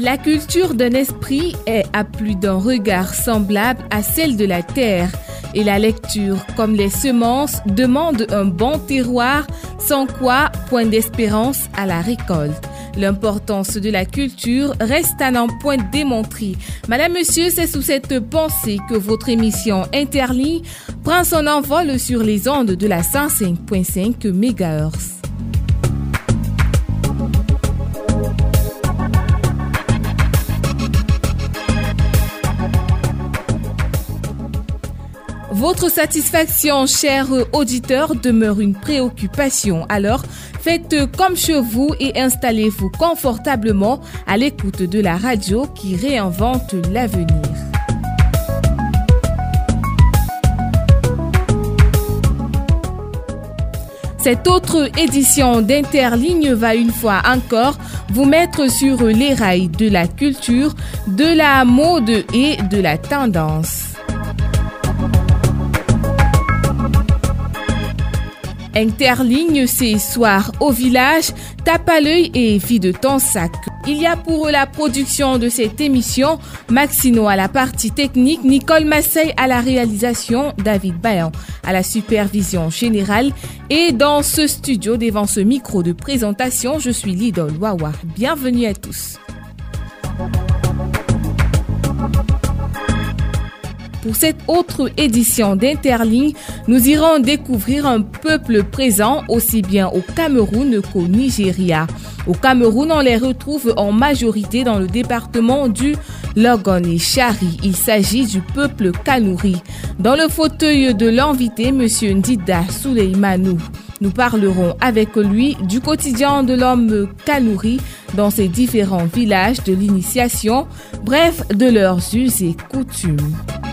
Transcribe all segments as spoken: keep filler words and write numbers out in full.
La culture d'un esprit est à plus d'un regard semblable à celle de la terre. Et la lecture, comme les semences, demande un bon terroir, sans quoi point d'espérance à la récolte. L'importance de la culture reste à n'en point démontrer. Madame, Monsieur, c'est sous cette pensée que votre émission Interligne prend son envol sur les ondes de la cent cinq virgule cinq mégahertz. Votre satisfaction, chers auditeurs, demeure une préoccupation. Alors, faites comme chez vous et installez-vous confortablement à l'écoute de la radio qui réinvente l'avenir. Cette autre édition d'Interligne va une fois encore vous mettre sur les rails de la culture, de la mode et de la tendance. Interligne, c'est soir au village, tape à l'œil et vie de ton sac. Il y a pour la production de cette émission Maxino à la partie technique, Nicole Massey à la réalisation, David Bayan à la supervision générale. Et dans ce studio, devant ce micro de présentation, je suis Lidol Wawa. Bienvenue à tous. Pour cette autre édition d'Interligne, nous irons découvrir un peuple présent aussi bien au Cameroun qu'au Nigeria. Au Cameroun, on les retrouve en majorité dans le département du Logone-Chari. Il s'agit du peuple Kanouri. Dans le fauteuil de l'invité, M. Ndida Souleymanou, nous parlerons avec lui du quotidien de l'homme Kanouri dans ses différents villages, de l'initiation, bref, de leurs us et coutumes.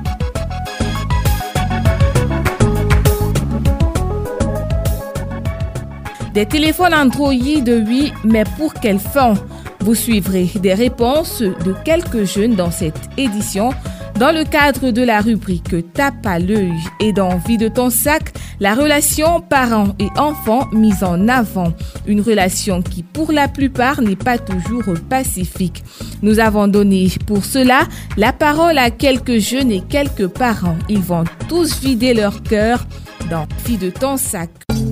Des téléphones Android, oui, mais pour quelle fin? Vous suivrez des réponses de quelques jeunes dans cette édition dans le cadre de la rubrique Tape à l'œil et dans Vie de ton sac, la relation parents et enfants mise en avant. Une relation qui, pour la plupart, n'est pas toujours pacifique. Nous avons donné pour cela la parole à quelques jeunes et quelques parents. Ils vont tous vider leur cœur dans Vie de ton sac.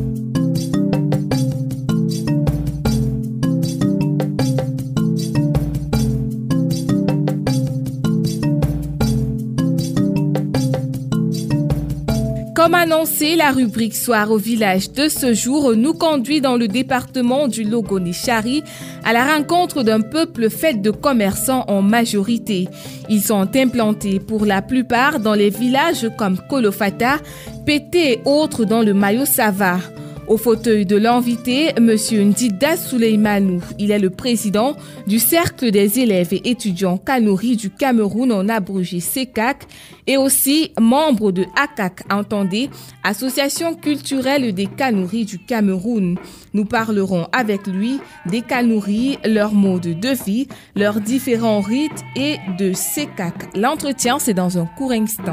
Comme annoncé, la rubrique Soir au village de ce jour nous conduit dans le département du Logone-Chari à la rencontre d'un peuple fait de commerçants en majorité. Ils sont implantés pour la plupart dans les villages comme Kolofata, Pété et autres dans le Mayo-Sava. Au fauteuil de l'invité, M. Ndida Souleymanou. Il est le président du Cercle des élèves et étudiants Kanouri du Cameroun, en abrégé C E C A C, et aussi membre de A C A C, entendez, Association culturelle des Kanouris du Cameroun. Nous parlerons avec lui des Kanouris, leur mode de vie, leurs différents rites et de C E C A C. L'entretien, c'est dans un court instant.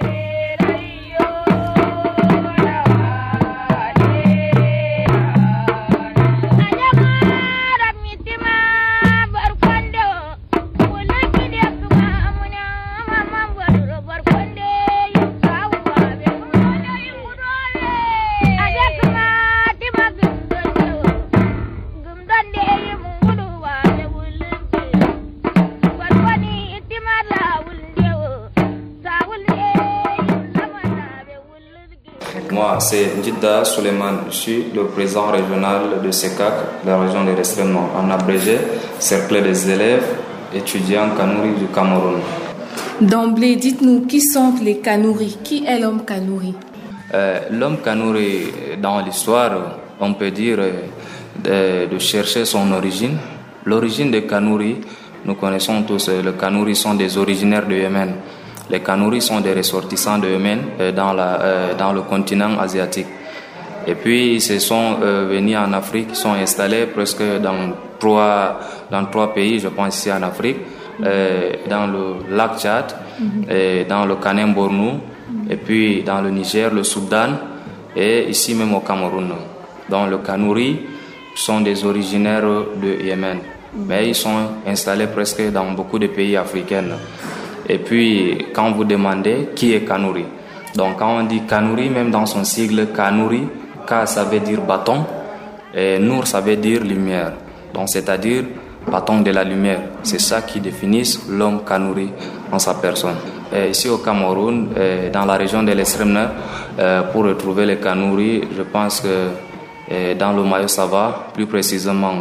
Moi, c'est Ndida Souleymanou. Je suis le président régional de C E C A C, la région de l'Extrême-Nord, en abrégé, Cercle des élèves étudiants Kanouri du Cameroun. D'emblée, dites-nous qui sont les Kanouris? Qui est l'homme Kanouri? euh, L'homme Kanouri, dans l'histoire, on peut dire de, de chercher son origine. L'origine des Kanouri, nous connaissons tous, les Kanouri sont des originaires de Yémen. Les Kanouris sont des ressortissants de Yémen euh, dans, la, euh, dans le continent asiatique. Et puis, ils se sont euh, venus en Afrique, ils sont installés presque dans trois, dans trois pays, je pense ici en Afrique, euh, dans le lac Tchad, mm-hmm. et dans le Kanem Bornou, mm-hmm. et puis dans le Niger, le Soudan, et ici même au Cameroun. Donc, les Kanouris sont des originaires de Yémen. mais ils sont installés presque dans beaucoup de pays africains. Et puis, quand vous demandez qui est Kanuri, donc quand on dit Kanuri, même dans son sigle Kanuri, Ka ça veut dire bâton, et Nour ça veut dire lumière. Donc c'est-à-dire bâton de la lumière. C'est ça qui définit l'homme Kanuri en sa personne. Et ici au Cameroun, dans la région de l'extrême nord, pour retrouver les Kanuri, je pense que dans le Mayo Sava, plus précisément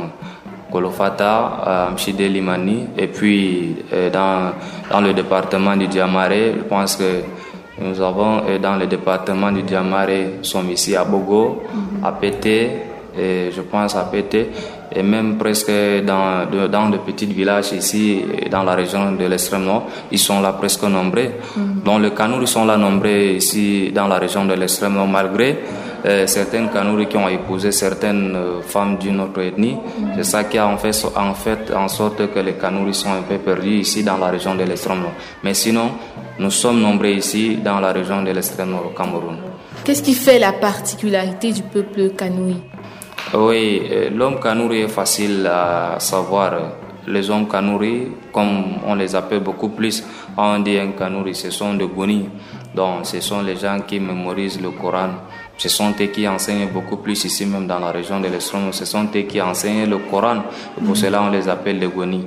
Kolofata, Mchide Limani, et puis dans, dans le département du Diamaré, je pense que nous avons dans le département du Diamaré, nous sommes ici à Bogo, mm-hmm. à Pété, et je pense à Pété, et même presque dans, de, dans de petits villages ici, dans la région de l'extrême nord, ils sont là presque nombreux. Mm-hmm. Donc les Kanouris sont là nombreux ici dans la région de l'extrême nord, malgré euh, certaines Kanouris qui ont épousé certaines euh, femmes d'une autre ethnie. Mm-hmm. C'est ça qui a en fait, en fait en sorte que les Kanouris sont un peu perdus ici dans la région de l'extrême nord. Mais sinon, nous sommes nombreux ici dans la région de l'extrême nord au Cameroun. Qu'est-ce qui fait la particularité du peuple Kanouri? Oui, l'homme Kanouri est facile à savoir. Les hommes Kanouri, comme on les appelle beaucoup plus, on dit un Kanouri, ce sont des Goni. Donc, ce sont les gens qui mémorisent le Coran. Ce sont eux qui enseignent beaucoup plus ici, même dans la région de l'extrême nord. Ce sont eux qui enseignent le Coran. Et pour cela, on les appelle les Goni.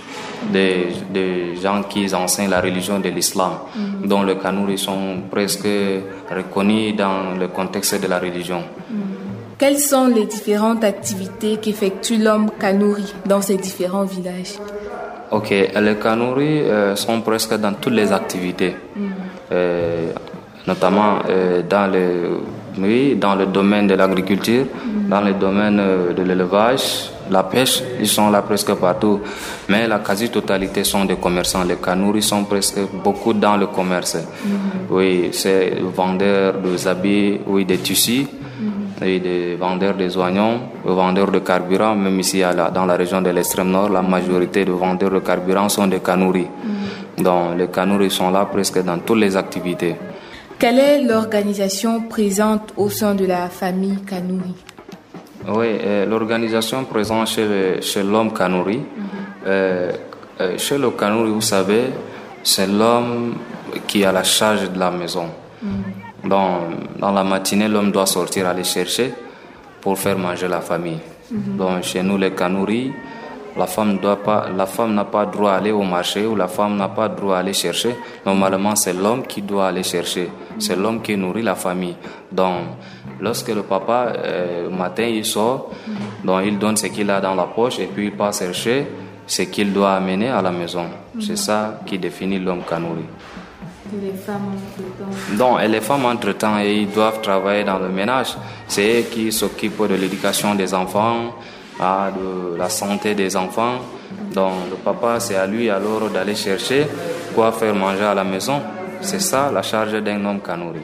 Des, des gens qui enseignent la religion de l'islam, mm-hmm. dont les Kanouris sont presque reconnus dans le contexte de la religion. Mm-hmm. Quelles sont les différentes activités qu'effectue l'homme Kanouri dans ces différents villages? Ok, les Kanouris euh, sont presque dans toutes les activités, mm-hmm. euh, notamment euh, dans, le, oui, dans le domaine de l'agriculture, mm-hmm. dans le domaine de l'élevage, la pêche, ils sont là presque partout. Mais la quasi-totalité sont des commerçants. Les Kanouris sont presque beaucoup dans le commerce. Mm-hmm. Oui, c'est vendeurs de habits, oui, des tissus, mm-hmm. oui, des vendeurs des oignons, des vendeurs de carburant. Même ici, à la, dans la région de l'extrême nord, la majorité de vendeurs de carburant sont des Kanouris. Mm-hmm. Donc, les Kanouris sont là presque dans toutes les activités. Quelle est l'organisation présente au sein de la famille Kanouri? Oui, euh, l'organisation présente chez, le, chez l'homme Kanouri. Mm-hmm. euh, euh, chez le Kanouri, vous savez, c'est l'homme qui a la charge de la maison. Mm-hmm. Donc, dans la matinée, l'homme doit sortir aller chercher pour faire manger la famille. Mm-hmm. Donc, chez nous, les Kanouri, la femme doit pas, la femme n'a pas droit à aller au marché ou la femme n'a pas droit à aller chercher. Normalement, c'est l'homme qui doit aller chercher. C'est l'homme qui nourrit la famille. Donc, lorsque le papa, euh, le matin, il sort, donc il donne ce qu'il a dans la poche et puis il part chercher ce qu'il doit amener à la maison. C'est ça qui définit l'homme Kanouri. Et les femmes entre-temps? Donc, et les femmes entre-temps, ils doivent travailler dans le ménage. C'est eux qui s'occupent de l'éducation des enfants, ah, de la santé des enfants. Donc le papa, c'est à lui alors d'aller chercher quoi faire manger à la maison. C'est ça la charge d'un homme Kanouri.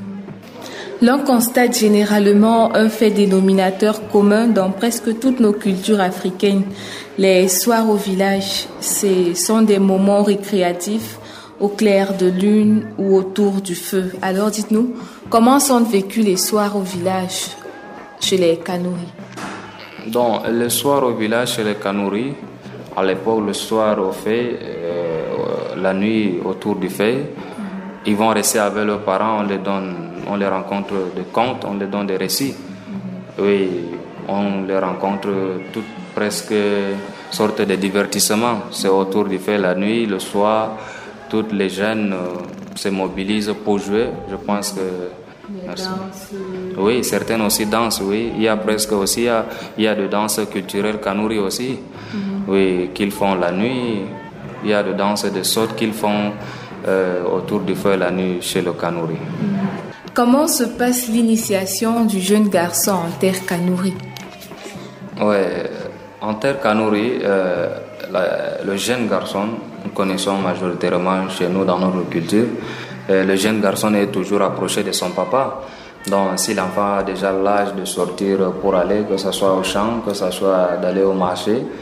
L'on constate généralement un fait dénominateur commun dans presque toutes nos cultures africaines. Les soirs au village, ce sont des moments récréatifs au clair de lune ou autour du feu. Alors dites-nous, comment sont vécus les soirs au village chez les Kanouri? Donc, le soir au village chez les Kanouri, à l'époque, le soir au fait, euh, la nuit autour du fait, mm-hmm. ils vont rester avec leurs parents, on les donne, on les rencontre des contes, on les donne des récits. Mm-hmm. Oui, on les rencontre toutes presque sortes de divertissements. C'est autour du fait la nuit, le soir, toutes les jeunes euh, se mobilisent pour jouer. Je pense que Merci. Oui, certaines aussi dansent, oui. Il y a presque aussi, il y a, il y a de danses culturelles Kanouri aussi, mm-hmm. oui, qu'ils font la nuit. Il y a de danses de sorte qu'ils font euh, autour du feu la nuit chez le Kanouri. Mm-hmm. Comment se passe l'initiation du jeune garçon en terre Kanouri? Oui, en terre Kanouri, euh, la, le jeune garçon, nous connaissons majoritairement chez nous dans notre culture, le jeune garçon est toujours approché de son papa. Donc, si l'enfant a déjà l'âge de sortir pour aller, que ce soit au champ, que ce soit d'aller au marché,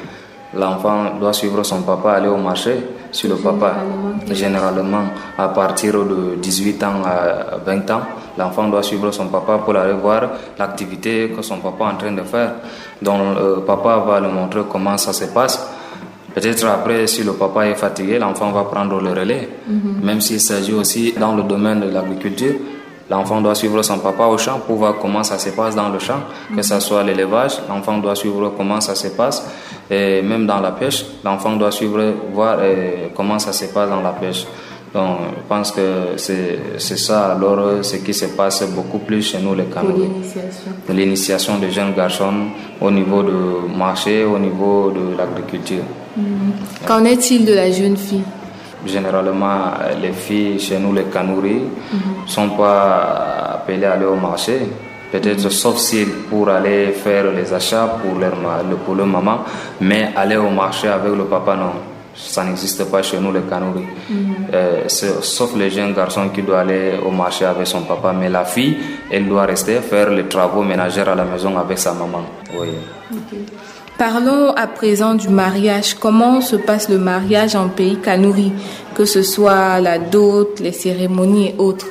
l'enfant doit suivre son papa, aller au marché. Si le papa, généralement, à partir de dix-huit ans à vingt ans, l'enfant doit suivre son papa pour aller voir l'activité que son papa est en train de faire. Donc, le papa va lui montrer comment ça se passe. Peut-être après, si le papa est fatigué, l'enfant va prendre le relais. Mm-hmm. Même s'il s'agit aussi dans le domaine de l'agriculture, l'enfant doit suivre son papa au champ pour voir comment ça se passe dans le champ, que ce soit l'élevage, l'enfant doit suivre comment ça se passe, et même dans la pêche, l'enfant doit suivre, voir eh, comment ça se passe dans la pêche. Donc, je pense que c'est, c'est ça, alors, ce qui se passe beaucoup plus chez nous, les Kanouris. L'initiation. L'initiation des jeunes garçons au niveau du marché, au niveau de l'agriculture. Mmh. Qu'en est-il de la jeune fille? Généralement, les filles chez nous, les Kanouris, ne mm-hmm. sont pas appelées à aller au marché. Peut-être mm-hmm. sauf si pour aller faire les achats pour leur, pour leur maman, mais aller au marché avec le papa, non. Ça n'existe pas chez nous, les Kanouris. Mm-hmm. Euh, sauf les jeunes garçons qui doivent aller au marché avec son papa. Mais la fille, elle doit rester faire les travaux ménagers à la maison avec sa maman. Oui. Okay. Parlons à présent du mariage. Comment se passe le mariage en pays Kanouri, que ce soit la dot, les cérémonies et autres?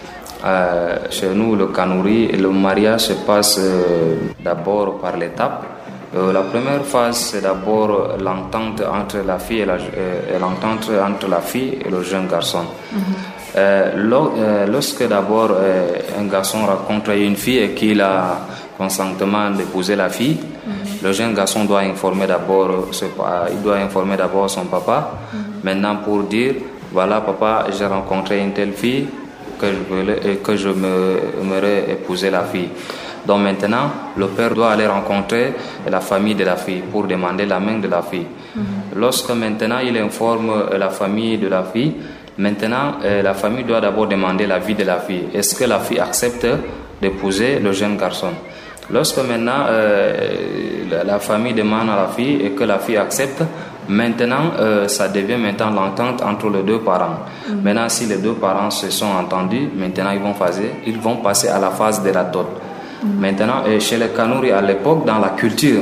Euh, chez nous, le Kanouri, le mariage se passe euh, d'abord par l'étape. Euh, la première phase, c'est d'abord l'entente entre la fille et, la, euh, l'entente entre la fille et le jeune garçon. Mm-hmm. Euh, lo, euh, lorsque d'abord euh, un garçon rencontre une fille et qu'il a consentement d'épouser la fille, mm-hmm. le jeune garçon doit informer d'abord, il doit informer d'abord son papa. Mm-hmm. Maintenant, pour dire, voilà papa, j'ai rencontré une telle fille que je voulais, et que je me, aimerais épouser la fille. Donc maintenant, le père doit aller rencontrer la famille de la fille pour demander la main de la fille. Mm-hmm. Lorsque maintenant il informe la famille de la fille, maintenant euh, la famille doit d'abord demander l'avis de la fille. Est-ce que la fille accepte d'épouser le jeune garçon? Lorsque maintenant euh, la, la famille demande à la fille et que la fille accepte, maintenant euh, ça devient maintenant l'entente entre les deux parents. Mm-hmm. Maintenant, si les deux parents se sont entendus, maintenant ils vont, passer, ils vont passer à la phase de la dot. Mm-hmm. Maintenant, chez les Kanouris, à l'époque, dans la culture,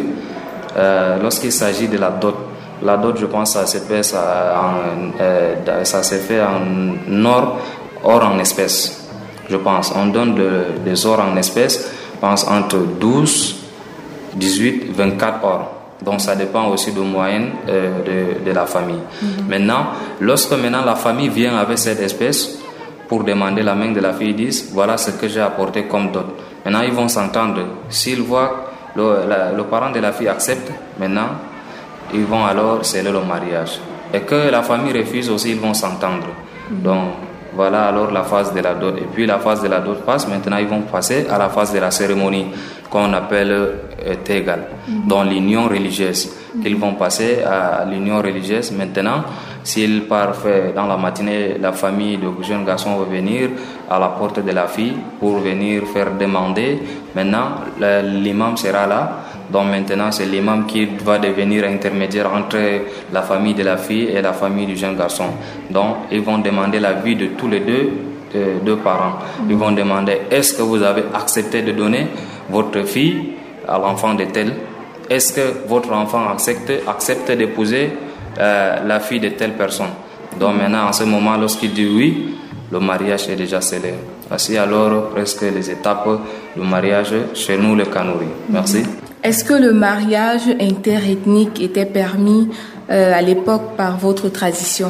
euh, lorsqu'il s'agit de la dot, la dot, je pense, ça se fait, ça, en, euh, ça se fait en or, or en espèces. Je pense, on donne de, des or en espèces, je pense entre douze, dix-huit, vingt-quatre or. Donc ça dépend aussi de moyenne euh, de, de la famille. Mm-hmm. Maintenant, lorsque maintenant la famille vient avec cette espèce pour demander la main de la fille, ils disent voilà ce que j'ai apporté comme dot. Maintenant ils vont s'entendre. S'ils voient le, la, le parent de la fille accepte, maintenant ils vont alors sceller le mariage. Et que la famille refuse aussi, ils vont s'entendre. Mm-hmm. Donc voilà alors la phase de la dot. Et puis la phase de la dot passe, maintenant ils vont passer à la phase de la cérémonie qu'on appelle euh, Tegal, mm-hmm. dans l'union religieuse. Mm-hmm. Ils vont passer à l'union religieuse. Maintenant, s'ils partent dans la matinée, la famille de jeunes garçons va venir à la porte de la fille pour venir faire demander. Maintenant, l'imam sera là. Donc maintenant, c'est l'imam qui va devenir intermédiaire entre la famille de la fille et la famille du jeune garçon. Donc, ils vont demander l'avis de tous les deux, euh, deux parents. Ils vont demander, est-ce que vous avez accepté de donner votre fille à l'enfant de tel? Est-ce que votre enfant accepte, accepte d'épouser euh, la fille de telle personne? Donc maintenant, en ce moment, lorsqu'il dit oui, le mariage est déjà scellé. Voici alors presque les étapes du mariage chez nous, les Kanouris. Merci. Est-ce que le mariage interethnique était permis euh, à l'époque par votre tradition?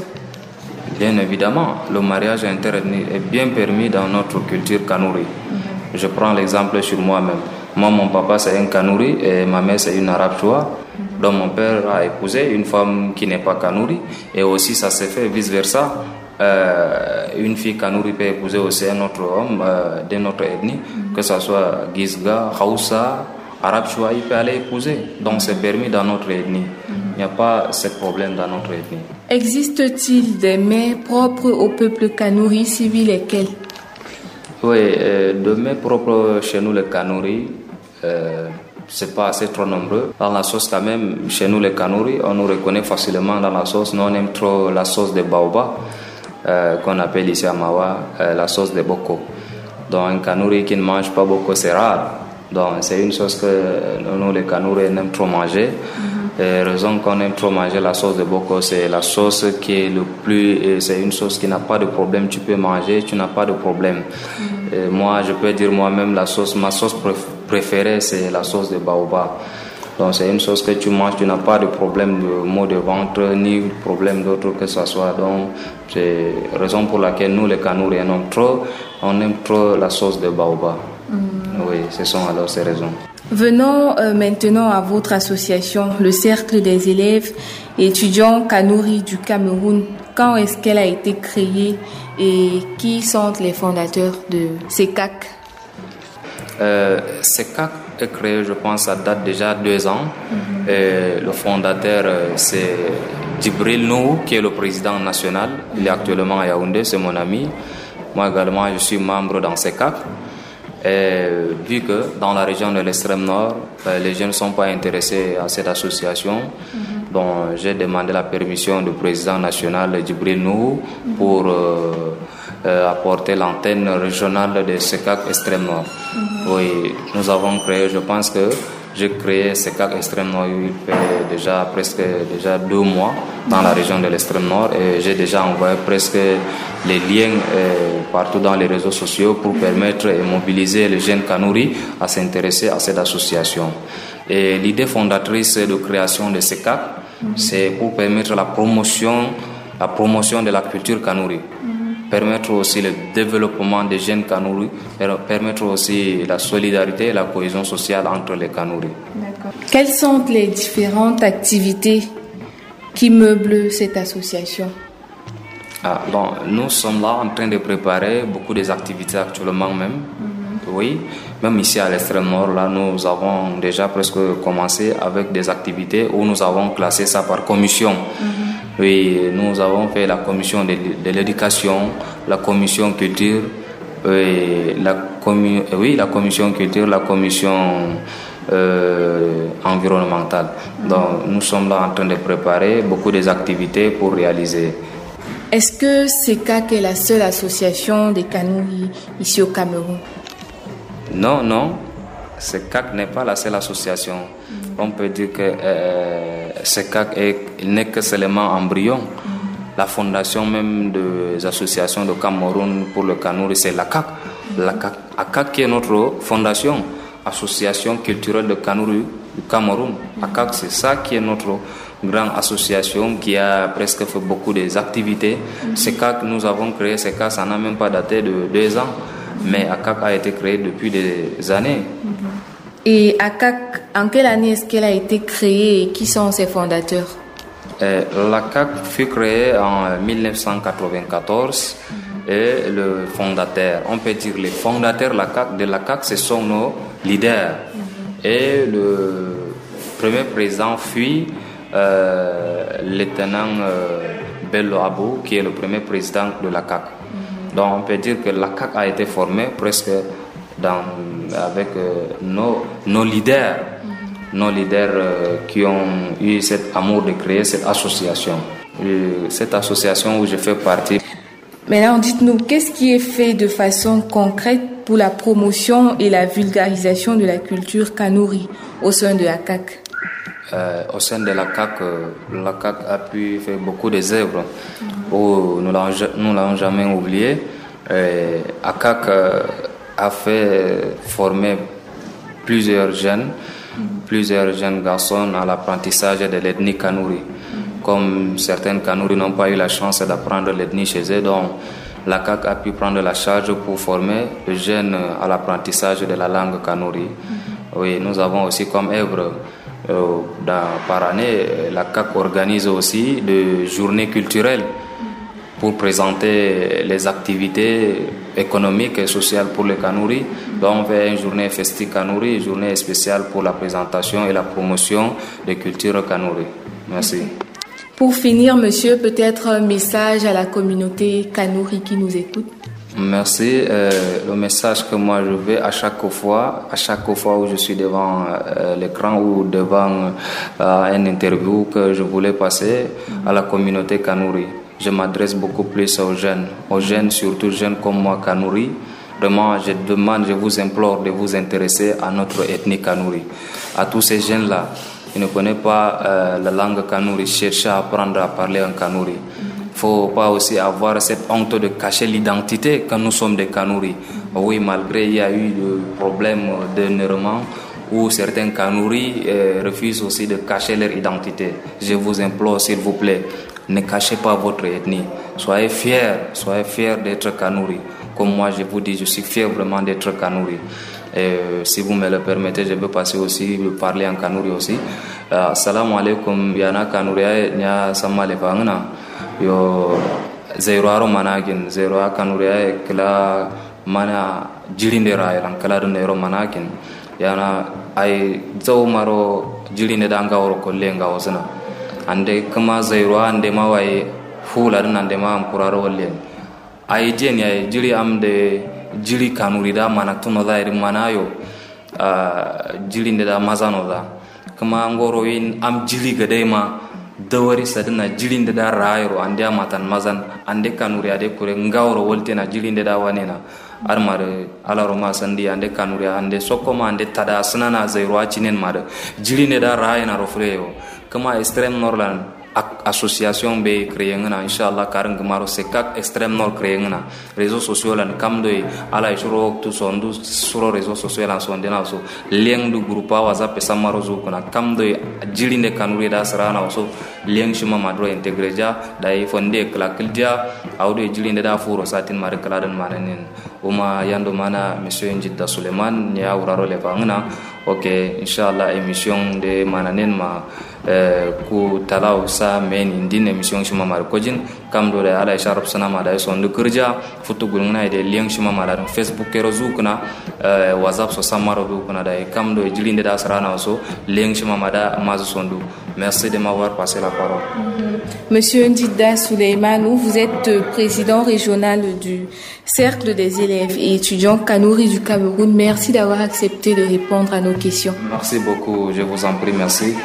Bien évidemment, le mariage interethnique est bien permis dans notre culture Kanouri. Mm-hmm. Je prends l'exemple sur moi-même. Moi, mon papa, c'est un Kanouri et ma mère, c'est une arabe choua. Mm-hmm. Donc, mon père a épousé une femme qui n'est pas Kanouri. Et aussi, ça s'est fait vice-versa. Euh, une fille Kanouri peut épouser aussi un autre homme euh, de notre ethnie, mm-hmm. que ce soit Gizga, Hausa, arabe choua, il peut aller épouser. Donc, c'est permis dans notre ethnie. Mm-hmm. Il n'y a pas ce problème dans notre ethnie. Existe-t-il des mets propres au peuple Kanouri, si oui, lesquels? Oui, euh, de mets propres chez nous, les Kanouris, euh, c'est pas assez trop nombreux. Dans la sauce, quand même, chez nous, les Kanouris, on nous reconnaît facilement dans la sauce. Nous, on aime trop la sauce de baobab, euh, qu'on appelle ici à Mawa, euh, la sauce de boko. Donc, un Kanouri qui ne mange pas beaucoup, c'est rare. Donc, c'est une chose que nous, les Kanouris, on aime trop manger. Mm-hmm. La raison qu'on aime trop manger la sauce de boko, c'est la sauce qui est le plus, c'est une sauce qui n'a pas de problème. Tu peux manger, tu n'as pas de problème. Mm-hmm. Et moi, je peux dire moi-même la sauce, ma sauce préférée, c'est la sauce de baobab. Donc c'est une sauce que tu manges, tu n'as pas de problème de maux de ventre ni de problème d'autre que ce soit. Donc c'est la raison pour laquelle nous les Kanuri on aime trop, on aime trop la sauce de baobab. Mm. Oui, ce sont alors ces raisons. Venons euh, maintenant à votre association, le Cercle des élèves et étudiants Kanuri du Cameroun. Quand est-ce qu'elle a été créée et qui sont les fondateurs de C E C A C? euh, C E C A C est créé, je pense, ça date déjà deux ans. Mm-hmm. Et le fondateur, c'est Djibril Nou, qui est le président national. Il est actuellement à Yaoundé, c'est mon ami. Moi également, je suis membre dans C E C A C. Et vu que dans la région de l'extrême nord, les jeunes ne sont pas intéressés à cette association, mm-hmm. donc j'ai demandé la permission du président national Djibril Nou pour euh, euh, apporter l'antenne régionale de C E C A C extrême nord. Mm-hmm. Oui, nous avons créé, je pense que j'ai créé C E C A C extrême nord il fait déjà presque déjà deux mois dans la région de l'extrême nord et j'ai déjà envoyé presque les liens euh, partout dans les réseaux sociaux pour permettre et mobiliser les jeunes Kanuri à s'intéresser à cette association. Et l'idée fondatrice de création de C E C A C, mm-hmm. c'est pour permettre la promotion, la promotion de la culture Kanuri. Mm-hmm. Permettre aussi le développement des jeunes Kanuri, permettre aussi la solidarité et la cohésion sociale entre les Kanuri. D'accord. Quelles sont les différentes activités qui meublent cette association? Ah, bon, nous sommes là en train de préparer beaucoup des activités actuellement même. Mm-hmm. Oui, même ici à l'extrême nord, là, nous avons déjà presque commencé avec des activités où nous avons classé ça par commission. Mm-hmm. Oui, nous avons fait la commission de, de l'éducation, la commission culture, oui, la, commu, oui, la commission culture, la commission euh, environnementale. Donc, nous sommes là en train de préparer beaucoup des activités pour réaliser. Est-ce que C E C A C est la seule association des Kanuri ici au Cameroun? Non, non. C E C A C n'est pas la seule association. Mm. On peut dire que euh, C E C A C n'est que seulement embryon. Mm. La fondation même des associations de Cameroun pour le Kanuri, c'est l'A C A C. Mm. L'A C A C qui est notre fondation, association culturelle de Kanuri du Cameroun. Mm. A C A C, c'est ça qui est notre grande association qui a presque fait beaucoup des activités. Mm. C E C A C, nous avons créé C E C A C, ça n'a même pas daté de deux ans. Mais A C A C a été créée depuis des années. Et A C A C, en quelle année est-ce qu'elle a été créée et qui sont ses fondateurs? euh, L'A C A C fut créée en dix-neuf cent quatre-vingt-quatorze mm-hmm. et le fondateur, on peut dire les fondateurs de l'A C A C, ce sont nos leaders. Mm-hmm. Et le premier président fut euh, le lieutenant euh, Bello Abou, qui est le premier président de l'A C A C. Donc on peut dire que l'A C A C a été formée presque dans, avec euh, nos, nos leaders, mm-hmm. nos leaders euh, qui ont eu cet amour de créer cette association. Et cette association où je fais partie. Maintenant, dites-nous, qu'est-ce qui est fait de façon concrète pour la promotion et la vulgarisation de la culture Kanuri au sein de l'A C A C? Euh, au sein de l'A C A C, l'A C A C a pu faire beaucoup d'œuvres mm-hmm. où nous ne l'avons jamais oublié. Euh, A C A C a fait former plusieurs jeunes, mm-hmm. plusieurs jeunes garçons à l'apprentissage de l'ethnie Kanuri. Mm-hmm. Comme certaines Kanuri n'ont pas eu la chance d'apprendre l'ethnie chez eux, donc l'A C A C a pu prendre la charge pour former les jeunes à l'apprentissage de la langue Kanuri. Mm-hmm. Oui, nous avons aussi comme œuvre Euh, dans, par année, l'A C A C organise aussi des journées culturelles pour présenter les activités économiques et sociales pour les Kanuri. Donc on fait une journée festive Kanuri, une journée spéciale pour la présentation et la promotion des cultures Kanuri. Merci. Pour finir, monsieur, peut-être un message à la communauté Kanuri qui nous écoute? Merci. Euh, le message que moi je veux à chaque fois, à chaque fois où je suis devant euh, l'écran ou devant euh, une interview que je voulais passer à la communauté Kanuri, je m'adresse beaucoup plus aux jeunes, aux jeunes surtout jeunes comme moi Kanuri. Vraiment, je demande, je vous implore de vous intéresser à notre ethnie Kanuri, à tous ces jeunes-là. il ne connaît pas euh, la langue Kanuri, chercher à apprendre à parler en Kanuri. Il ne faut pas aussi avoir cette honte de cacher l'identité que nous sommes des Kanuri. Oui, malgré il y a eu des problèmes d'énervement où certains Kanuri euh, refusent aussi de cacher leur identité. Je vous implore, s'il vous plaît, ne cachez pas votre ethnie. Soyez fiers, soyez fiers d'être Kanuri. Comme moi, je vous dis, je suis fier vraiment d'être Kanuri. Et si vous me le permettez, je peux passer aussi, parler en Kanuri aussi. Uh, assalamu alaikum, yana Kanuri, nya samale fangna. Yo zero aro manakin, zero a Kanuri, kala mana jilinde rairan, kala dun ero manakin. Yana ay zau maro jilinde danga oro kollenga osana. Ande kama zero ande mawai fula dun ande ma am kuraro wallen. Ay jen ya jili am de jili Kanuri da mana tuno da iri mana yo uh, jili nde da mazano da kama ngoro in am jili gade ma dawari sadana jili nde da rairo ande amatan mazan ande Kanuri ade kure ngawro wolte na jili nde da wanena armare ala roma sandi ande Kanuri ande sokoma ande tada sanana zairo achinen made jili nde da raina rofreyo kama extreme norland association be créé ngana inshallah karang maro se kak extrême nord créé ngana réseaux sociaux lan kam do ala isuro tu sondu suro réseaux sociaux lan son dena so lien du groupe whatsapp samaro zo kuna kam do jilinde Kanuri da sarana so lien shima madro intégré ja dai fonde kala kilja awdo jilinde da furo satin mare kala dan mananen uma yando mana monsieur Njida Suleiman ya uraro le bangna ok inshallah émission de mananen ma Uh, ku talaw sa men indine émission shima mar kojin kam do ala sharab sana ma da son de kurja futu gulna de lien shima ma da Facebook kero zukuna uh, whatsapp so samaro du kuna da kam do jilinde da sarana so lien shima ma da mazu sondu. Merci de m'avoir passé la parole. Mm-hmm. Monsieur Njida Suleiman, vous êtes président régional du Cercle des élèves et étudiants Kanuri du Cameroun. Merci d'avoir accepté de répondre à nos questions. Merci beaucoup, je vous en prie, merci.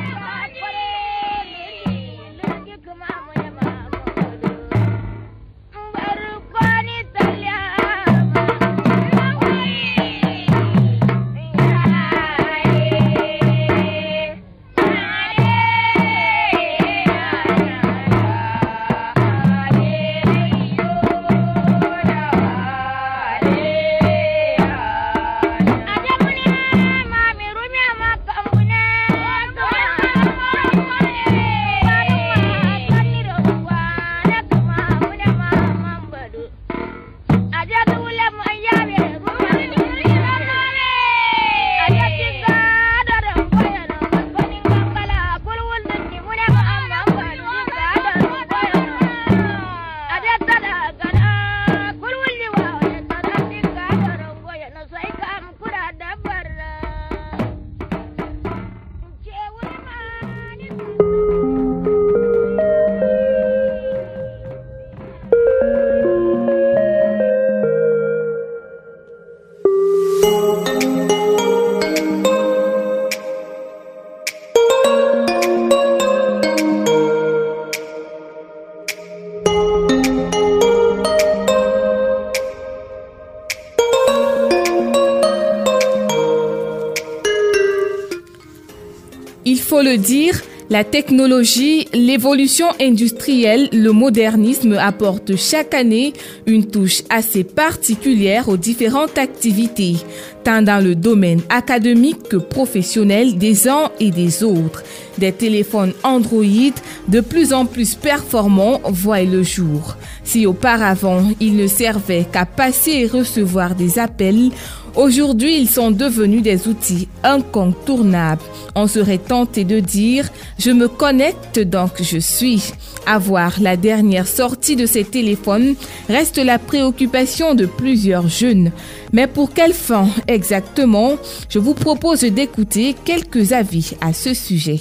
Il faut le dire, la technologie, l'évolution industrielle, le modernisme apportent chaque année une touche assez particulière aux différentes activités, tant dans le domaine académique que professionnel des uns et des autres. Des téléphones Android de plus en plus performants voient le jour. Si auparavant, ils ne servaient qu'à passer et recevoir des appels, aujourd'hui, ils sont devenus des outils incontournables. On serait tenté de dire « je me connecte donc je suis ». Avoir la dernière sortie de ces téléphones reste la préoccupation de plusieurs jeunes. Mais pour quelle fin exactement? Je vous propose d'écouter quelques avis à ce sujet.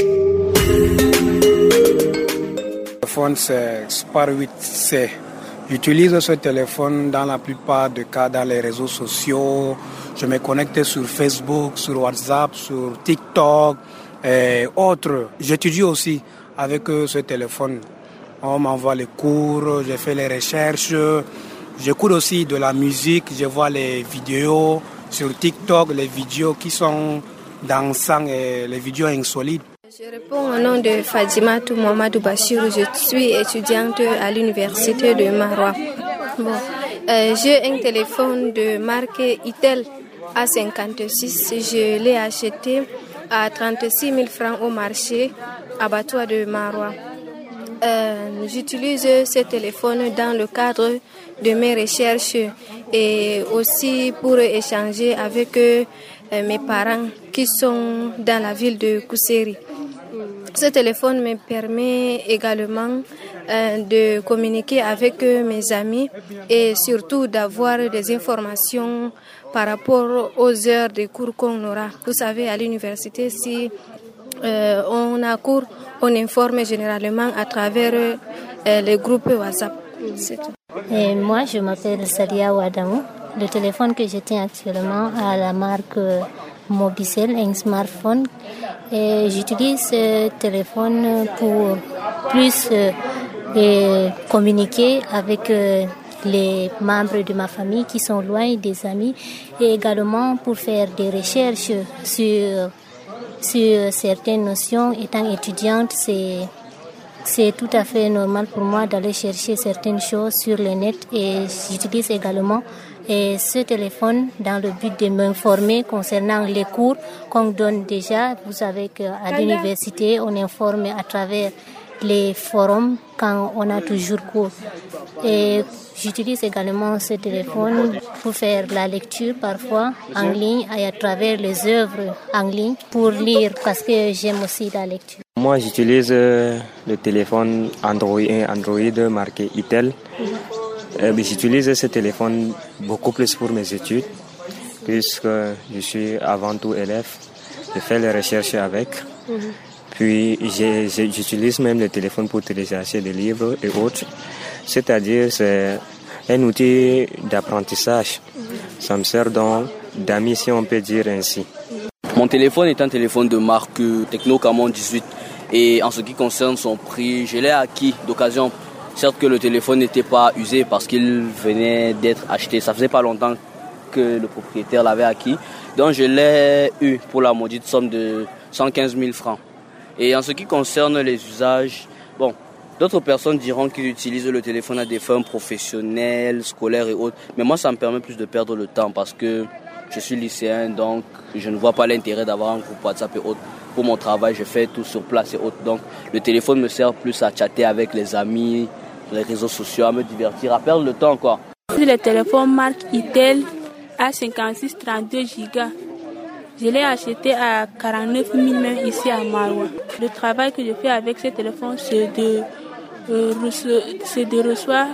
Le téléphone, c'est Spar huit C. J'utilise ce téléphone dans la plupart des cas dans les réseaux sociaux. Je me connecte sur Facebook, sur WhatsApp, sur TikTok et autres. J'étudie aussi avec ce téléphone. On m'envoie les cours, je fais les recherches. J'écoute aussi de la musique, je vois les vidéos sur TikTok, les vidéos qui sont dansant et les vidéos insolites. Je réponds au nom de Fadimatou Mohamedou Bachirou. Je suis étudiante à l'université de Maroua. Bon, euh, j'ai un téléphone de marque Itel A cinquante-six. Je l'ai acheté à trente-six mille francs au marché abattoir de Maroua. Euh, j'utilise ce téléphone dans le cadre de mes recherches et aussi pour échanger avec euh, mes parents qui sont dans la ville de Kousséri. Ce téléphone me permet également euh, de communiquer avec euh, mes amis et surtout d'avoir des informations par rapport aux heures de cours qu'on aura. Vous savez, à l'université, si euh, on a cours, on informe généralement à travers euh, les groupes WhatsApp. C'est tout. Et moi, je m'appelle Sadia Ouadamou. Le téléphone que je tiens actuellement a la marque Mobicel, un smartphone. Et j'utilise ce téléphone pour plus euh, communiquer avec euh, les membres de ma famille qui sont loin, des amis, et également pour faire des recherches sur, sur certaines notions. Étant étudiante, c'est, c'est tout à fait normal pour moi d'aller chercher certaines choses sur le net et j'utilise également et ce téléphone dans le but de m'informer concernant les cours qu'on donne déjà. Vous savez qu'à l'université, on informe à travers les forums quand on a toujours cours. Et j'utilise également ce téléphone pour faire la lecture parfois en ligne et à travers les œuvres en ligne pour lire parce que j'aime aussi la lecture. Moi, j'utilise le téléphone Android, Android marqué Itel. Euh, j'utilise ce téléphone beaucoup plus pour mes études, puisque je suis avant tout élève. Je fais les recherches avec. Mm-hmm. Puis j'ai, j'ai, j'utilise même le téléphone pour télécharger des livres et autres. C'est-à-dire c'est un outil d'apprentissage. Mm-hmm. Ça me sert donc d'amis, si on peut dire ainsi. Mon téléphone est un téléphone de marque Tecno Camon dix-huit. Et en ce qui concerne son prix, je l'ai acquis d'occasion. Certes que le téléphone n'était pas usé parce qu'il venait d'être acheté. Ça faisait pas longtemps que le propriétaire l'avait acquis. Donc je l'ai eu pour la maudite somme de cent quinze mille francs. Et en ce qui concerne les usages, bon, d'autres personnes diront qu'ils utilisent le téléphone à des fins professionnelles, scolaires et autres. Mais moi, ça me permet plus de perdre le temps parce que je suis lycéen, donc je ne vois pas l'intérêt d'avoir un groupe WhatsApp et autres. Pour mon travail, je fais tout sur place et autres. Donc le téléphone me sert plus à chatter avec les amis, les réseaux sociaux, à me divertir, à perdre le temps, quoi. C'est le téléphone marque Itel A cinquante-six trente-deux giga. Je l'ai acheté à quarante-neuf mille même ici à Maroua. Le travail que je fais avec ce téléphone, c'est de, euh, rece- c'est de recevoir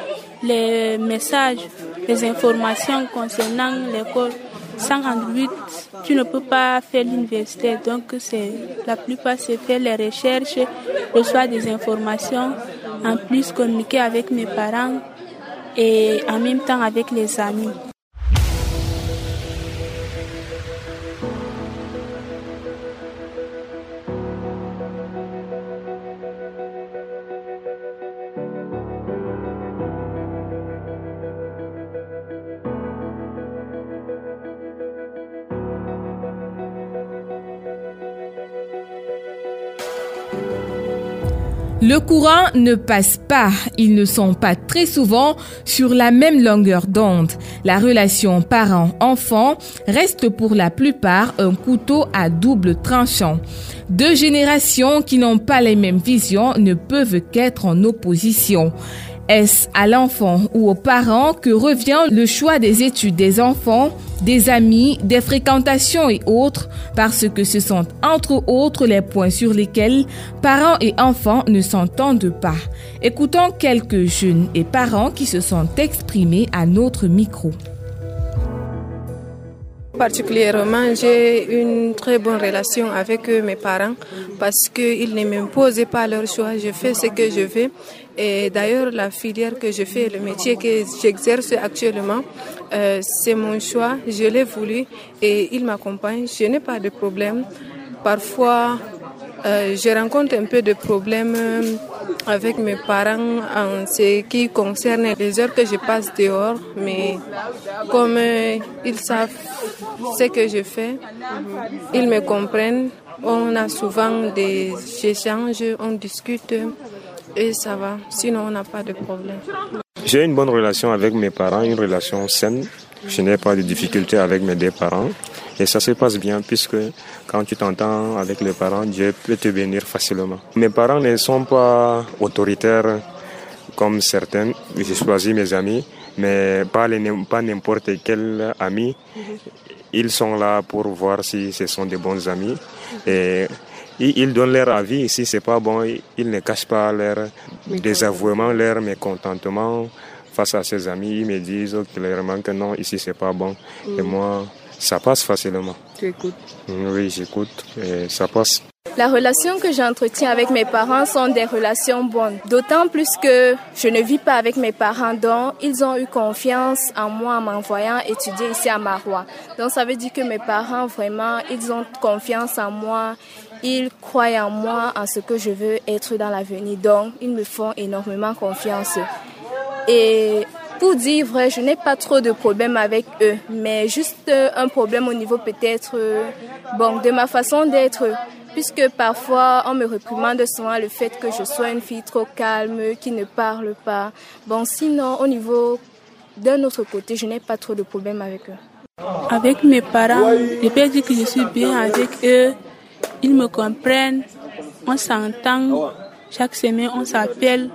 les messages, les informations concernant l'école. Sans Android, tu ne peux pas faire l'université. Donc, c'est, la plupart, c'est faire les recherches, recevoir des informations, en plus communiquer avec mes parents et en même temps avec les amis. Le courant ne passe pas, ils ne sont pas très souvent sur la même longueur d'onde. La relation parent-enfant reste pour la plupart un couteau à double tranchant. Deux générations qui n'ont pas les mêmes visions ne peuvent qu'être en opposition. Est-ce à l'enfant ou aux parents que revient le choix des études des enfants, des amis, des fréquentations et autres, parce que ce sont entre autres les points sur lesquels parents et enfants ne s'entendent pas. Écoutons quelques jeunes et parents qui se sont exprimés à notre micro. Particulièrement, j'ai une très bonne relation avec mes parents parce qu'ils ne m'imposent pas leur choix. Je fais ce que je veux. Et d'ailleurs, la filière que je fais, le métier que j'exerce actuellement, euh, c'est mon choix. Je l'ai voulu et ils m'accompagnent. Je n'ai pas de problème. Parfois, euh, je rencontre un peu de problèmes avec mes parents en ce qui concerne les heures que je passe dehors, mais comme euh, ils savent ce que je fais, ils me comprennent. On a souvent des échanges, on discute et ça va. Sinon, on n'a pas de problème. J'ai une bonne relation avec mes parents, une relation saine. Je n'ai pas de difficultés avec mes deux parents. Et ça se passe bien puisque quand tu t'entends avec les parents, Dieu peut te bénir facilement. Mes parents ne sont pas autoritaires comme certains. J'ai choisi mes amis, mais pas, les, pas n'importe quel ami. Ils sont là pour voir si ce sont des bons amis. Et ils donnent leur avis. Si ce n'est pas bon, ils ne cachent pas leur désavouement, leur mécontentement face à ses amis. Ils me disent clairement que non, ici ce n'est pas bon. Et moi, ça passe facilement. Tu écoutes? Oui, j'écoute et ça passe. La relation que j'entretiens avec mes parents sont des relations bonnes. D'autant plus que je ne vis pas avec mes parents, donc ils ont eu confiance en moi en m'envoyant étudier ici à Maroua. Donc ça veut dire que mes parents, vraiment, ils ont confiance en moi. Ils croient en moi, en ce que je veux être dans l'avenir. Donc ils me font énormément confiance. Et pour dire vrai, je n'ai pas trop de problèmes avec eux, mais juste un problème au niveau peut-être bon, de ma façon d'être. Puisque parfois, on me réprimande souvent le fait que je sois une fille trop calme, qui ne parle pas. Bon, sinon, au niveau d'un autre côté, je n'ai pas trop de problèmes avec eux. Avec mes parents, je peux dire que je suis bien avec eux. Ils me comprennent, on s'entend. Chaque semaine, on s'appelle,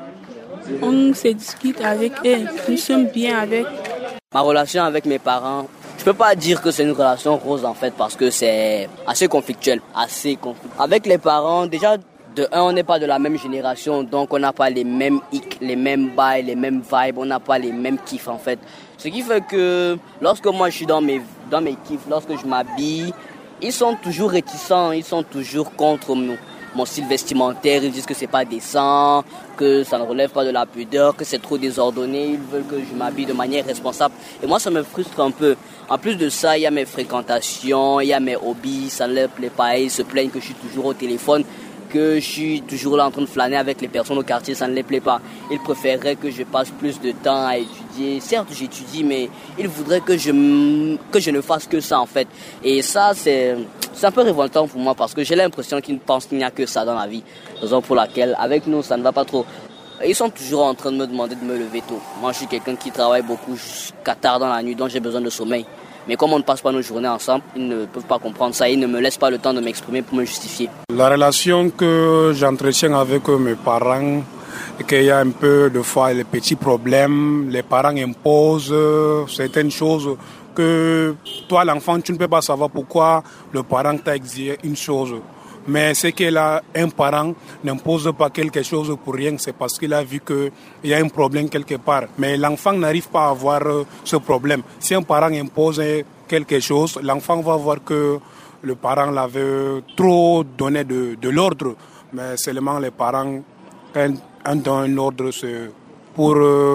on se discute avec eux. Nous sommes bien avec. Ma relation avec mes parents, je peux pas dire que c'est une relation rose en fait parce que c'est assez conflictuel, assez conflictuel. Avec les parents, déjà de un, on n'est pas de la même génération, donc on n'a pas les mêmes hicks, les mêmes bails, les mêmes vibes, on n'a pas les mêmes kiffs en fait. Ce qui fait que lorsque moi je suis dans mes dans mes kiffs, lorsque je m'habille, ils sont toujours réticents, ils sont toujours contre nous. Mon style vestimentaire, ils disent que c'est pas décent, que ça ne relève pas de la pudeur, que c'est trop désordonné, ils veulent que je m'habille de manière responsable. Et moi, ça me frustre un peu. En plus de ça, il y a mes fréquentations, il y a mes hobbies, ça ne leur plaît pas. Ils se plaignent que je suis toujours au téléphone, que je suis toujours là en train de flâner avec les personnes au quartier, ça ne les plaît pas. Ils préféreraient que je passe plus de temps à étudier. Certes, j'étudie, mais ils voudraient que je, que je ne fasse que ça en fait. Et ça, c'est... C'est un peu révoltant pour moi parce que j'ai l'impression qu'ils pensent qu'il n'y a que ça dans la vie. Raison pour laquelle, avec nous, ça ne va pas trop. Ils sont toujours en train de me demander de me lever tôt. Moi, je suis quelqu'un qui travaille beaucoup jusqu'à tard dans la nuit, donc j'ai besoin de sommeil. Mais comme on ne passe pas nos journées ensemble, ils ne peuvent pas comprendre ça. Ils ne me laissent pas le temps de m'exprimer pour me justifier. La relation que j'entretiens avec mes parents, qu'il y a un peu de fois les petits problèmes, les parents imposent certaines choses que toi, l'enfant, tu ne peux pas savoir pourquoi le parent t'a exigé une chose. Mais c'est que là, un parent n'impose pas quelque chose pour rien, c'est parce qu'il a vu qu'il y a un problème quelque part. Mais l'enfant n'arrive pas à avoir ce problème. Si un parent impose quelque chose, l'enfant va voir que le parent l'avait trop donné de, de l'ordre. Mais seulement les parents, quand on donne un ordre, c'est pour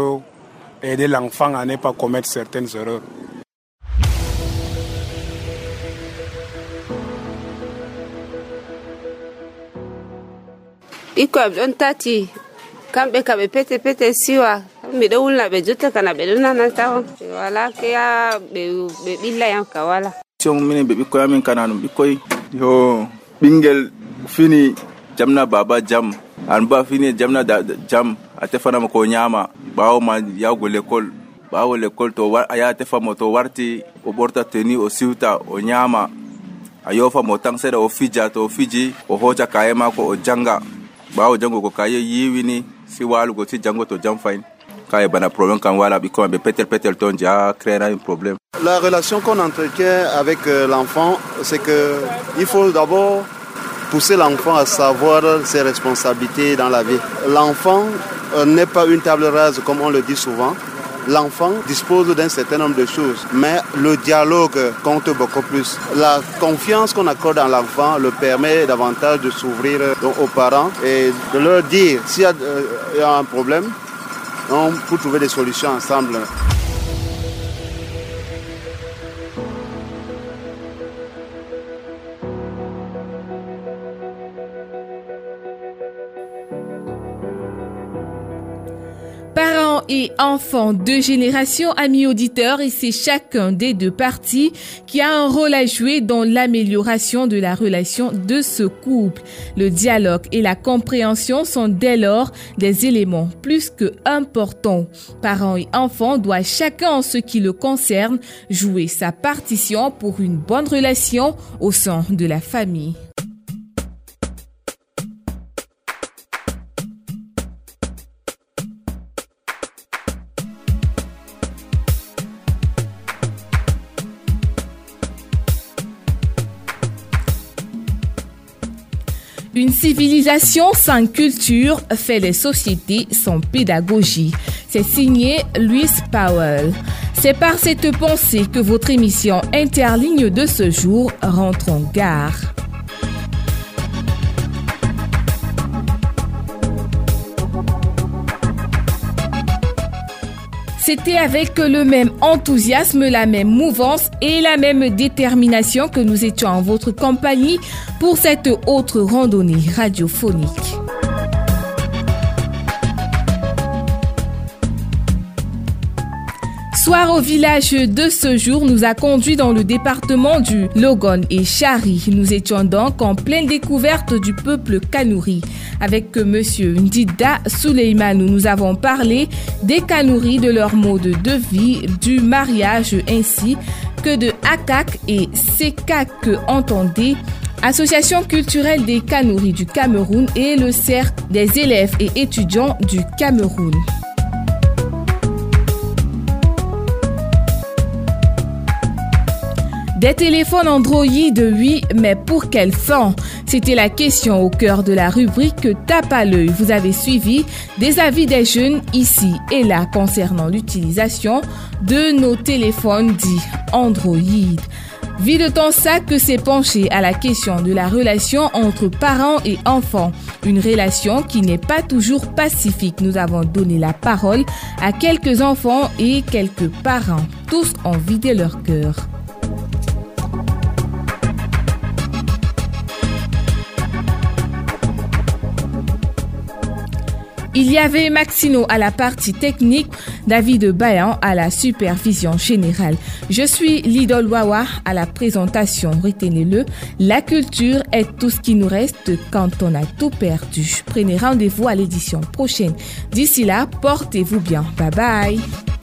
aider l'enfant à ne pas commettre certaines erreurs. iko on tati kambe kabe pete pete siwa mi do wulna be jotta kana be do nana taw wala ke ya be be billa yanka wala tion mine be biko yamin kana no bikoy yo bingel fini jamna baba jam an ba fini jamna da jam atefana ko nyama bawo ma ya go l'école bawo l'école to war aya tefa moto warti o borta teni o siuta o nyama ayo fa motang seda o fija to fiji o hoja kayema ko o janga bawo jango ko kaye yiwini si walu go ti jango to jam fine kaye bana problème kan wala bi ko be petel petel ton ja créer un problème. La relation qu'on entretient avec euh, l'enfant, c'est que il faut d'abord pousser l'enfant à savoir ses responsabilités dans la vie. L'enfant euh, n'est pas une table rase comme on le dit souvent. L'enfant dispose d'un certain nombre de choses, mais le dialogue compte beaucoup plus. La confiance qu'on accorde à l'enfant le permet davantage de s'ouvrir aux parents et de leur dire s'il y a, euh, il y a un problème, on peut trouver des solutions ensemble. et enfants, deux générations, amis auditeurs, et c'est chacun des deux parties qui a un rôle à jouer dans l'amélioration de la relation de ce couple. Le dialogue et la compréhension sont dès lors des éléments plus que importants. Parents et enfants doivent chacun en ce qui le concerne jouer sa partition pour une bonne relation au sein de la famille. Une civilisation sans culture fait les sociétés sans pédagogie. C'est signé Lewis Powell. C'est par cette pensée que votre émission Interligne de ce jour rentre en gare. C'était avec le même enthousiasme, la même mouvance et la même détermination que nous étions en votre compagnie pour cette autre randonnée radiophonique. Soir au village de ce jour nous a conduit dans le département du Logon et Chari. Nous étions donc en pleine découverte du peuple Kanouri. Avec monsieur Ndida Souleymanou, nous avons parlé des Kanouris, de leur mode de vie, du mariage ainsi que de Akak et Sekak que entendez. Association culturelle des Kanouris du Cameroun et le cercle des élèves et étudiants du Cameroun. Des téléphones Android, oui, mais pour quelle fin? C'était la question au cœur de la rubrique Tape à l'œil. Vous avez suivi des avis des jeunes ici et là concernant l'utilisation de nos téléphones dits Android. Vide ton sac que s'est penché à la question de la relation entre parents et enfants. Une relation qui n'est pas toujours pacifique. Nous avons donné la parole à quelques enfants et quelques parents. Tous ont vidé leur cœur. Il y avait Maxino à la partie technique, David Bayan à la supervision générale. Je suis Lidol Wawa à la présentation. Retenez-le, la culture est tout ce qui nous reste quand on a tout perdu. Prenez rendez-vous à l'édition prochaine. D'ici là, portez-vous bien. Bye bye.